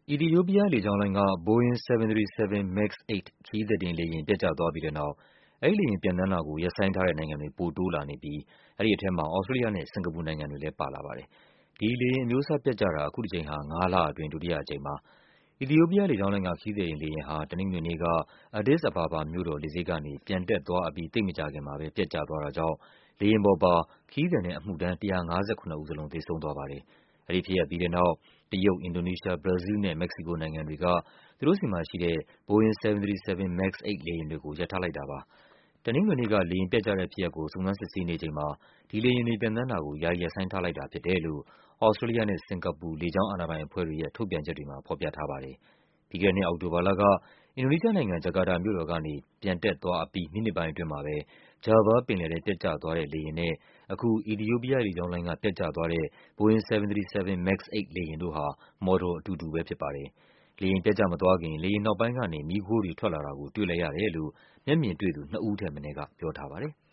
အီသီယိုးပီးယားလေကြောင်းလိုင်းက Boeing 737 MAX 8 ခရီးသည်တင်လေယာဉ် ပျက်ကျသွားပြီးတဲ့နောက် အဲဒီလေယာဉ်ပျံသန်းတာကို ရပ်ဆိုင်းထားတဲ့နိုင်ငံတွေ ပိုတိုးလာနေပြီး အဲဒီထဲမှာ သြစတြေးလျနဲ့ စင်္ကာပူနိုင်ငံတွေလည်း ပါလာပါတယ်။ ဒီလေယာဉ်အမျိုးအစား ပျက်ကျတာ အခုတကြိမ်ဟာ ၅ လအတွင်း ဒုတိယအကြိမ်ပါ။ အီသီယိုးပီးယားလေကြောင်းလိုင်းက ခရီးသည်တင်လေယာဉ်ဟာ တနင်္ဂနွေနေ့က Addis Ababa မြို့တော်လေဆိပ်ကနေ ပျံတက်သွားအပြီး သိပ်မကြာခင်မှာပဲ ပျက်ကျသွားတာကြောင့် လေယာဉ်ပေါ်ပါ ခရီးသည်နဲ့ အမှုထမ်း ၁၅၇ ဦးလုံး သေဆုံးသွားပါတယ်။ အဲဒီဖြစ်ရပ်ပြီးတဲ့နောက် တရုတ်၊ အင်ဒိုနီးရှား၊ ဘရာဇီးလ်နဲ့ မက္ကဆီကိုနိုင်ငံတွေက သူတို့ဆီမှာရှိတဲ့ Boeing 737 MAX 8 လေယာဉ်တွေကို ရပ်ထားလိုက်တာပါ။ တနင်္ဂနွေနေ့က လေယာဉ်ပျက်ကျတဲ့ဖြစ်ရပ်ကို စုံစမ်းစစ်ဆေးနေချိန်မှာ ဒီလေယာဉ်တွေ ပျံသန်းတာကို ယာယီရပ်ဆိုင်းထားလိုက်တာဖြစ်တယ်လို့ သြစတြေးလျနဲ့ စင်္ကာပူ လေကြောင်းအာဏာပိုင်အဖွဲ့တွေရဲ့ ထုတ်ပြန်ချက်တွေမှာ ဖော်ပြထားပါတယ်။ ပြီးခဲ့တဲ့နှစ် အောက်တိုဘာလက အင်ဒိုနီးရှားနိုင်ငံ၊ ဂျကာတာမြို့တော်ကနေ ပျံတက်သွားအပြီး မိနစ်ပိုင်းအတွင်းမှာပဲ ဂျာဗားပင်လယ်ထဲ ပျက်ကျသွားတဲ့လေယာဉ်နဲ့ အခု အီသီယိုးပီးယားလေကြောင်းလိုင်းက ပျက်ကျသွားတဲ့ Boeing 737 MAX 8 လေယာဉ်တို့ဟာ မော်တော်အတူတူပဲဖြစ်ပါတယ်။ လေယာဉ်ပျက်ကျမသွားခင် လေယာဉ်နောက်ပိုင်းကနေ မီးခိုးတွေထွက်လာတာကို တွေ့လိုက်ရတယ်လို့ မျက်မြင်တွေ့သူ နှစ်ဦးထက်မနည်းက ပြောထားပါတယ်။